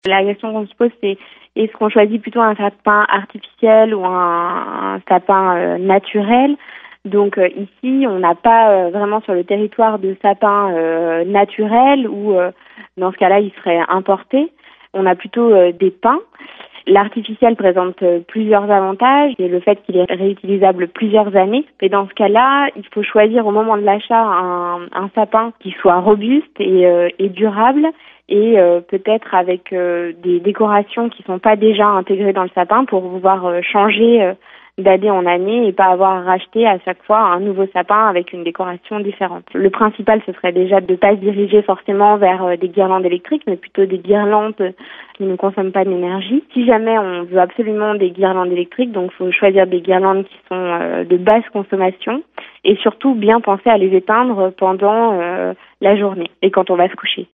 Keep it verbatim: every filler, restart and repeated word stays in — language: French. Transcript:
La question qu'on se pose, c'est est-ce qu'on choisit plutôt un sapin artificiel ou un, un sapin euh, naturel? Donc euh, ici, on n'a pas euh, vraiment sur le territoire de sapin euh, naturel ou euh, dans ce cas-là, il serait importé. On a plutôt euh, des pins. L'artificiel présente euh, plusieurs avantages et le fait qu'il est réutilisable plusieurs années. Et dans ce cas-là, il faut choisir au moment de l'achat un, un sapin qui soit robuste et, euh, et durable et euh, peut-être avec euh, des décorations qui ne sont pas déjà intégrées dans le sapin pour pouvoir euh, changer euh, d'année en année et pas avoir à racheter à chaque fois un nouveau sapin avec une décoration différente. Le principal, ce serait déjà de ne pas se diriger forcément vers euh, des guirlandes électriques, mais plutôt des guirlandes qui ne consomment pas d'énergie. Si jamais on veut absolument des guirlandes électriques, donc il faut choisir des guirlandes qui sont euh, de basse consommation et surtout bien penser à les éteindre pendant euh, la journée et quand on va se coucher.